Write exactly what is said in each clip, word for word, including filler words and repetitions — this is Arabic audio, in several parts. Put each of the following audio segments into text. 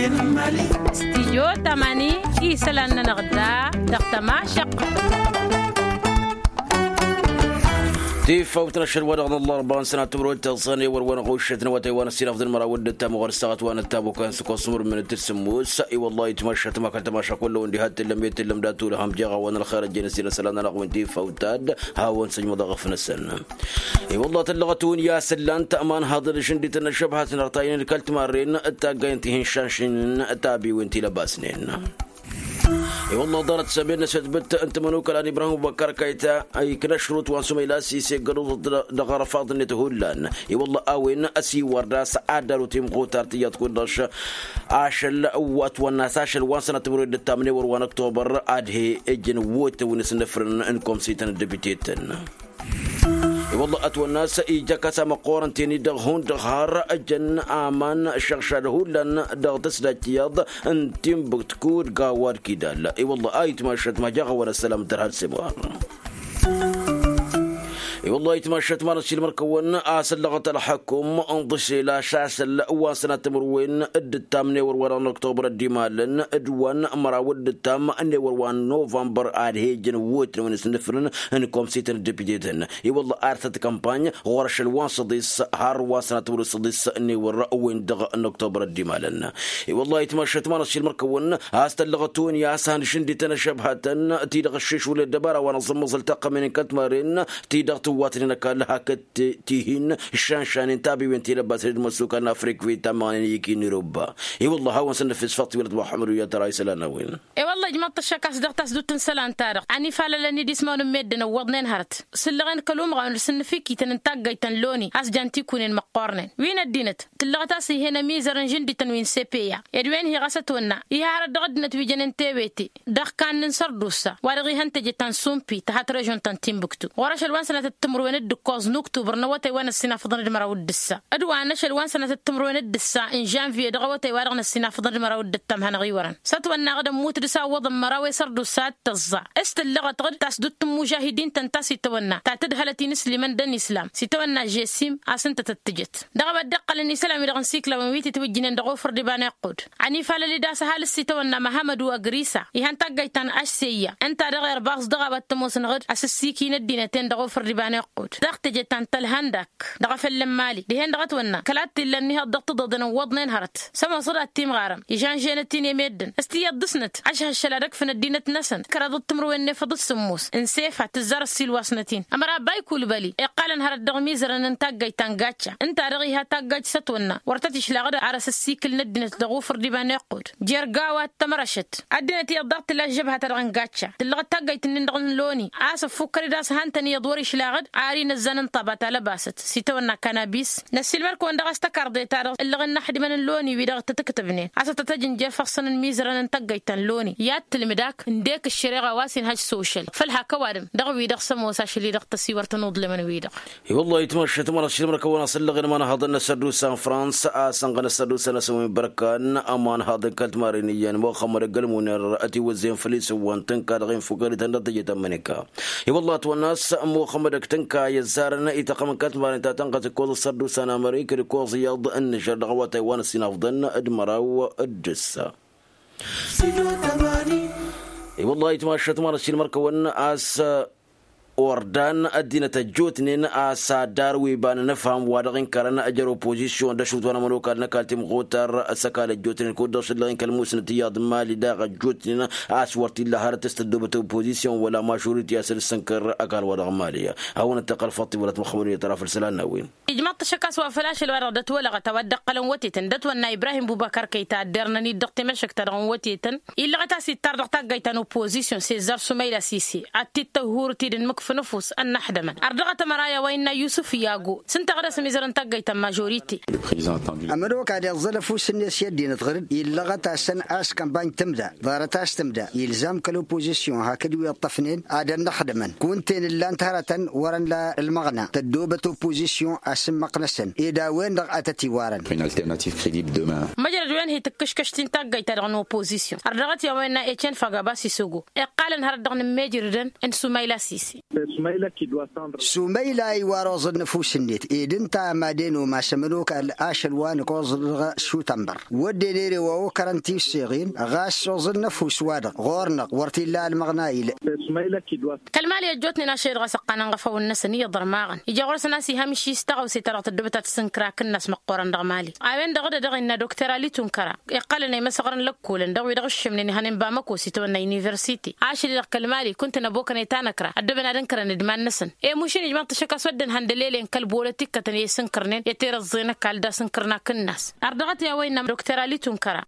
استيجو تماني إيسلان نغدا دقتما شق تيف وتنشر ورغنا الله ربان سنة تبرو التصاني وروانا غوشتنا وتيوانا السينة فضل مرا ود التام وغرستغت وانا التابو كان سكو صمر من الترسموس اي والله يتمشى تما كان تماشى كله وندي هات لم يتلم داتو لهم جاغا وانا الخير الجنسي لسلانا رغم تيف وتاد هاون سجم ضغفنا السنة اي والله تلغتون يا سلان تأمان هذا الشندي تنشبهات نرطاين الكلت مارين التاقين تهين شانشين التابي وانتي لباسنين اي والله دارت سبيلنا ستبت انت منوك الان ابراهيم بكر كايتا اي كنا شروط وان سميلاسي سيقروا دغار فاضل نتهولان اي والله اوين اسي وردا سعادلو تيم قوتارتيات كودش عاشل وات وناساشل وان سنه تبرد الثامنه وان اكتوبر ادهي اجن ووت ونسنفرن انكم سيتن ديبيتيتن والله أتوا الناس إيجاكاسا مقورن تيني دغهون دغهار أجن آمان شغشاله لن دغ تسلاتياض انتم بتكور قاوار كده لا اي والله آيت ما شت ما جاغ ولا السلام ترهل سموار اي والله يتمشت مارس المركون اسل لغه الحكم انضش الى شاسل واسنه تمروين اد التامن وروران اكتوبر الديمالن ادوان مراود التام ان وروان نوفمبر ادهيجن ووت من سنفرن انكم سيتن ديبيتن اي والله ارتت كامباني ورش الواسطيس هار واسنه تمرسديس اني ور وين دغ ان اكتوبر الديمالن اي والله يتمشت مارس المركون اسل لغتون يا سان شندي تنشبهتن تيدغ الشيش ولا الدباره ونظم التقى من كتمارين تيدغ واتنا كلها كت تهين شان شان تابي وانتي لباس المسوك أنا أفريق في تمانين يكين ربا اي والله هو سنفس فقط ولد محمد ويا ترى سلانا وين اي والله جماعة الشكاس دغت سدوت سلان تارق عني فعلا لاني دي اسمه ميدنا وضنين هرت سلغين كلهم غان سنفيكي تنتاج تنلوني اس جانتي كونين مقارنين وين الدينت تلغتاسي هنا ميزرن جندي تنوين سيبيا يدوين هي غستونا هي هرد غدنا تبيجن تيبيتي دغ كان ننصر دوسا وارغي هنتجي تنسومبي تحت ريجون تنتيمبكتو ورش الوان سنه وين الدكوز نكتوبر نوتي وانا السنة فضل المراود الدسا ادوا نشل وان سنة التمر وين الدسا ان جانفي دغوتي وارغنا السنة فضل المراود التم هنا غيورن ستوانا غدا موت دسا وضم مراوي سردو سات تزع است اللغة غد تسدد مجاهدين تنتاسي تونا تعتد هلتي نسلي من دن اسلام ستوانا جسيم اسنت تتجت دغبا دقل اني سلام دغن سيكلا ويتي توجين دغو فرد بان يقود عني فال داس هال ستوانا محمد وغريسا يهان تاغيتان اشسيا انت دغير باخ دغبا تموسن غد اسسيكي ندينتين دغو فرد بان يقود دغت جتان تلهندك دغف المالي دي هند غتونا كلات لاني هضت ضدنا وضنين هرت سما صدات تيم غارم يجان جينتين يمدن استياد دسنت عشها الشلادك في الدينه نسن كرد التمر وين فض السموس انسيف تزار السلواسنتين امرا باي كل بالي قال هر الدغميزر ان تاغيتان غاتشا انت رغيها تاغاج ستونا ورتتش لا غدا عرس السيكل ندنه دغوفر ديبان يقود جيرغاوا تمرشت ادنتي ضغط لا جبهه ترغن غاتشا تلغ تاغيتن ندغن لوني اسف فكر داس هانتني يدوري شلاغد عارين الزنن طبات لباست سيتونا كنابيس نسيل مركو عند غستكر دي تارغ اللي غن حد من اللوني ويدغ تتكتبني عسى تتجن جفصن الميزرن انتقيتن لوني يات تلمداك نديك الشريغه واسين هاج سوشيال فلها كوارم دغ ويدغ سموسا شلي دغ تسيور تنوض لمن ويدغ اي والله يتمشى تمر الشيء مركو انا صل غير ما هذا السدو سان فرانس اسن غن السدو سنه سوي بركان امان هذا كلت مارينيان مو خمر قلمون راتي وزين فليس وانتن كارغين فوقري تندجي تمنكا اي والله تو الناس مو خمرك تنكا يزارنا يتقم كتمان تنقذ كل الصدو سنة أمريكا لكوز يض أن شرد غوات تايوان السنة أفضلنا أدمراو الجسة اي والله يتماشى تمار الشيء المركون أس وردان الدين تجوتنين أسادار ويبان نفهم وادغين كارنا أجر أوبوزيسيون دشوت وانا منو كارنا كالتيم غوتر أسكال الجوتنين كودوش اللغين كالموسن تياد مالي داغ الجوتنين أسورتي الله هرتست الدوبة أوبوزيسيون ولا ماشوريتي أسر السنكر أكال ودغ مالية هون التقال فاطي ولا تمخمرية طرف السلان ناوين إجماع تشكاس وفلاش الوردة ولغة تودق قلن وتيتن دتونا إبراهيم بوبكر كيتا درنني دقت مشك ترغن وتيتن إلا غتاسي تردق تاقيتان أوبوزيسيون سيزار سميلة سيسي أتيت تهور تيدن مكف نفوس أن نحدمن أردغة مرايا وإن يوسف ياغو سنت غدا سميزرن تاقيتان ماجوريتي أمروك عاد الظلفو سنيس يدين تغرد إلا غتاسن أس كامبان تمدا ضارتاس تمدا يلزام كالأوبوزيسيون هكذا يطفنين عاد نحدمن كونتين اللي انتهرتن ورن لا المغنى تدوبة أوبوزيسيون أسم مقنسن إذا وين أتتي وارن une alternative crédible demain مجرد وين هي تكشكشتين تاقيتان غن أوبوزيسيون أردغة يا وين إيتشين فاقابا سيسوغو إقالا هردغن ميجردن إن سميلا سيسي سميلا يواروز النفوس النت إذن تا مادينو ما سمنوك الأشلوان كوز شو تنبر ودينيري وهو كرنتي الصيغين غاس وز النفوس وادق غورنق ورتي الله المغنايل كلمالي جوتني ناشير غسقنا غفو النسنية ضرماغن يجي غرس ناسي همشي استغو سيترات الدبتة السنكرا كناس مقورن دغمالي عوين دغدا دغينا دكتورا لي تنكرا يقال لي مسغرن لكولن دغوي دغش من هنن بامكو سيتونا يونيفرسيتي عاشي لك كلمالي كنت نبوك نيتانكرا الدبنا دنكرا ندمان نسن اي موشين يجمع تشكا سودن هندليلين كلبولتك كتني سنكرنين يتير الزينك كالدا سنكرنا كناس اردغت يا وين دكتورا لي تنكرا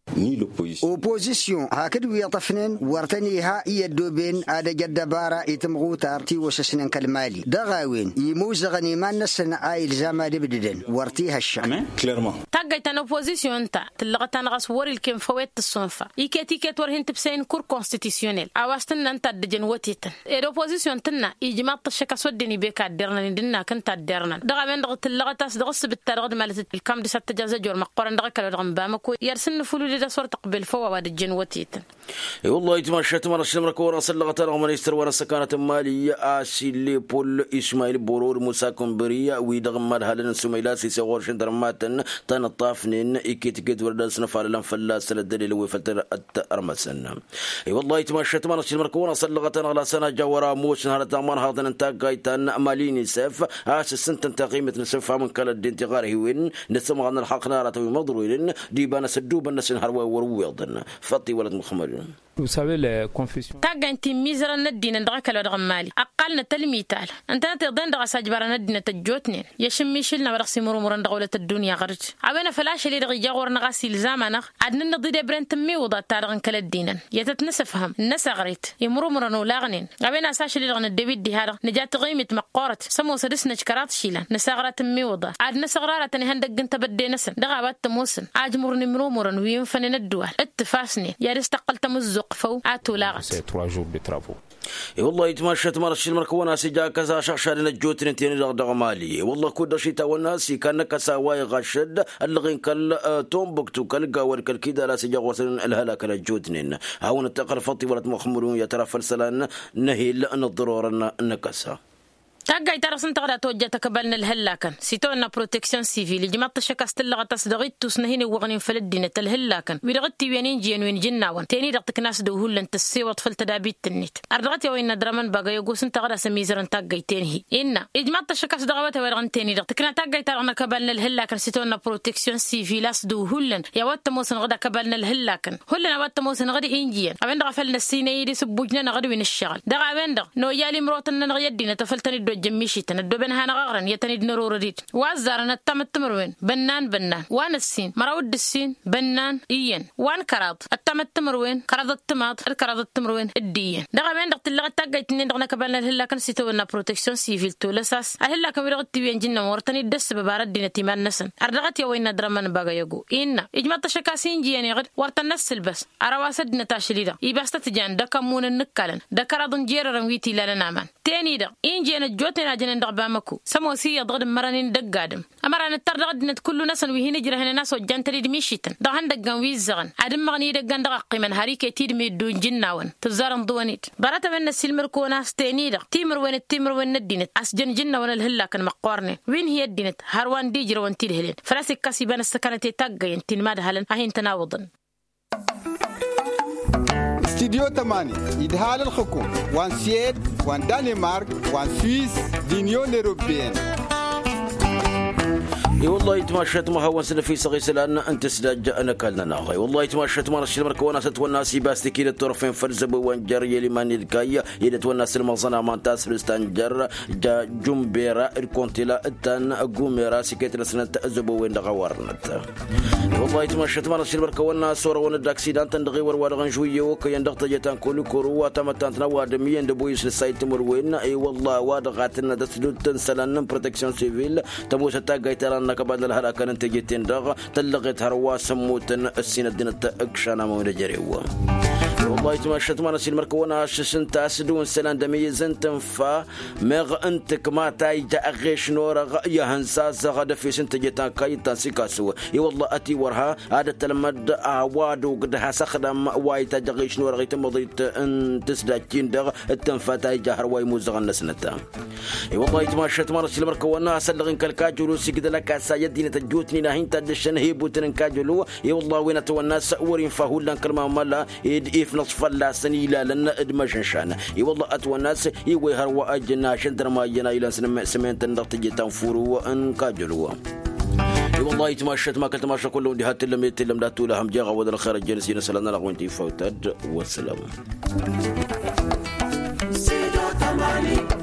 اوبوزيسيون هكذا ويطفنن ورتني ها يدوبين ادا جدبارا يتمغوتار تي وسسنن كلمالي دغاوين يموزغني ما نسن اي الزام دبددن ورتيها الشام كليرمون تاغايتان اوبوزيسيون تا تلغتان غاس وري الكم فويت الصنفه يكيتي كتور هنت بسين كور كونستيتيونيل اواستن انت دجن وتيتن الاوبوزيسيون تنا يجمع تشكا سودني بيكا درنا ندنا كنت درنا دغا من دغت اللغتاس دغس بالترغد مالت الكام دي ست جازا جور مقورن دغ كلا دغم بامكو يرسن فلو دي صور تقبل فوا واد الجن وتيتن اي والله يتمشت مره شمركور صلغت رغم يستر ورا سكانه ماليه اسيلي بول اسماعيل بورور موسى كومبريا ويدغمر هلن سميلات سيغور شندرماتن تنطافنين اكيتكيت ورد سنفال لن فلاس الدليل وفتر الترمسن اي والله يتمشت مره شمركور صلغت على سنه جورا موس نهار تمر هذا انت قايتن ماليني سيف اس سنت تقيمه نسف من كل الانتقار هوين نسمع عن الحق ناره مضروين ديبان سدوب الناس نهار ورويضن فطي ولد محمد Vous savez les confessions. تاجنتي ميزرا ندينا ندرك لو دغمالي أقلنا تلميتال أنت نتقدر ندرس سجبرنا ندينا تجوتنين يشمي شلنا ورقصي مرو مرن دولة الدنيا غرج عوينا فلاش اللي رجع غورنا غسيل زمانه عدنا نضيد برين تمي وضع تارغن كل الدينا يتتنسفهم الناس غريت يمرو مرن ولاغنين عوينا ساش اللي رغنا الدبيد دي هذا نجات قيمة مقارت سمو سدسنا شكرات شيلا نساغرة تمي وضع عدنا سغرارة تاني هندق انت بدي نسن دغابات تموسن عاد مرن مرو مرن وينفن الدول اتفاسني يا رستقلت مزق فو C'est trois jours de travaux. والله يتمشت مرش المركونا سجا كذا شخشار نجوت نتين دغ مالي والله كل شيء تو الناس كان كساواي غشد اللغين كل تومبكتو كل قاور كل كده لا سجا وصل الهلاك نجوتنين هاون التقر فطي ولا مخمرون يترفل سلان نهيل الضرورة نكسها تاجي ترى سنتقدر توجه تقبلنا الهلاكن سيتونا بروتكشن سيفيل جماعة الشكاست اللغة تصدقيت تسنهين وغنين فلدينة الهلاكن ويرغتي وينين جين وين جناون تاني رغتك ناس دوهول لن تسي وطفل تدابيت النت أرغتي وين درمن باقي يقول سنتقدر سميزرن تاجي تاني إننا جماعة الشكاست دغوته ويرغن تاني رغتك نا تاجي ترى نقبلنا الهلاكن سيتونا بروتكشن سيفيل أس دوهول لن يا وات موسن غدا قبلنا الهلاكن هلنا وات موسن غدا إنجيا أبين دغفلنا السينة يدي سبوجنا نغدا وين الشغل دغ أبين دغ نو يالي مروتنا نغيدينا تفلتني جميشي تندو بنها نغرن يتنيد نروريد وازارنا التمتمروين بنان بنان وان السين مراود السين بنان إيين وان كراد التمتمروين كراد التماط الكراد التمروين الديين دغا بين دغت اللغة تاقايت نين دغنا كبالنا الهلا كان سيتونا بروتكشن سيفيل تولساس الهلا كان ويرغت تبين جنة مورتني الدس ببارد دينا تيمان نسن أردغت يوين درمان باقا يقو إينا إجمع تشكاسين جياني غد ورطا نسل بس أرواسد دينا تاشليدا إيباستا تجان دا كمون النكالن دا كرادن جيرا رنويتي لالنامان تاني دا إين جيانا جوتنا جنن دغبامكو سمو سي ضغد مرانين دقادم امران التردغد نت كل ناس وهنا جره هنا ناس وجنتري دميشيتن دغان دغان ويزغن ادم مغني دغان دغ قيمن هاري كتيد مي دون جناون تزارن دوانيت برات من السلمر كونا ستينيدا تيمر وين التيمر وين الدينت اسجن جناون الهلا كان مقورني وين هي الدينت هروان ديجر وانتي الهلين فراسك كاسي بن السكنتي تاغين تين ماد هلن اهين تناوضن استديو تماني إدهال الحكومة وان سيد وان دنمارك وان سويس دينيون أوروبيين اي والله يتمشت ما هو سنة في صغير لأن أنت سداج أنا كلنا ناقي والله يتمشت ما رشيد مركونا ستوناس باستكيل الطرفين فرزب وانجر يلي ماني الكاية يلي توناس المصنع مانتاس فلستانجر جا جمبيرا الكونتيلا التان قوميرا سكيت لسنة أزبو وين دغوارنت والله يتمشت ما رشيد مركونا صورة وان الداكسيدان تندغي ورواغن جوية وكي يندغت جتان كل كروا تمتان تنوى دميين دبويس للسايت مروين اي والله وادغاتنا دسدود تنسلان بروتكشن سيفيل تموس التاقاي تران كبعد الهلا كان تجيتين دغ تلقيت هروا سموتن السنة دين التأكشنا مو نجريوا والله تمشت ما نسيل مركونا شسنت أسدون سلان دمي زنتن فا مغ أنتك ما تايجا أغيش نورا يا هنساس غدا في سنت جتان كاي تنسيكا سوا اي والله أتي ورها هذا تلمد أعواد قدها سخدم واي تجغيش نورا غيت مضيت أن تسداكين دغ التنفا تايجا هرواي موزغن نسنتا اي والله تمشت ما نسيل مركونا سلغن كالكاجلو سيقد لك سايدين تجوتني ناهين تدشن هيبوتن كاجلو اي والله وين تونا ورين فهولان كلمة ملا إف نصف الله سنيلا لنا إدمجنشان اي والله أتوى الناس يوي هروا أجنا شندر ما ينا إلى سنة سمين تنضغط جيتان فورو وأن كاجلوا اي والله يتماشت ما كنت ماشا كلهم دي هات اللي يتلم لا تولهم جاغا ودر خير الجنسين سلنا لغوين فوتد والسلام.